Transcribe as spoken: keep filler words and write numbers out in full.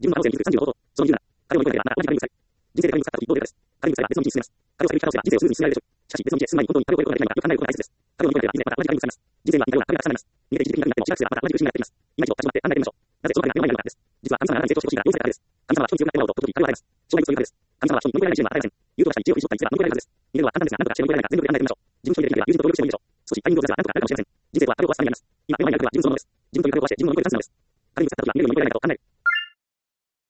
自分の可能性に気づくさんじゅうの方法と、その理由なら、彼を乗り越えなければならない。何か彼を見つかる。人生で彼にぶつかった時どういうことです。彼にぶつかれば別の道に進めます。彼を避ける可能性は人生をスムーズに進められるでしょう。しかし別の道へ進む前に本当に彼を超えることができないのかよく考えることが大切です。彼を乗り越えれば大切です。彼は以前また同じ壁にぶつかります。人生はまた同じ壁にぶつかります。逃げて一時的になってもしばらくすれば次第に自分的になっていきます。逃げて一時的になっています。今一度立ち止まって考えてみましょう。なぜその壁が目の前にあるのかです。なぜその壁が目の前にあるのかです。実は神様があなたに成長してほしいから要請されたからです。神様は人に強くなってもらおうと時々彼を与えます。将来にそういうからです。神様は人に乗り越えられない試練は与えません。言うと確かに知恵を振り絞った道は乗り越えられるはずです。逃げるのは簡単ですが、何とかして乗り越えられないか全力で考えてみましょう。自分と一人でできれば友人と協力してもいいでしょう。少しタイミングをずらせば何とかなるかもしれません。人生とは壁を壊すためにあります。今目の前にある壁は自分そのものです。自分という壁を壊して自分を乗り越えるチャンスなのです。壁にぶつかった時は逃げるのを乗り越えられないかと考える。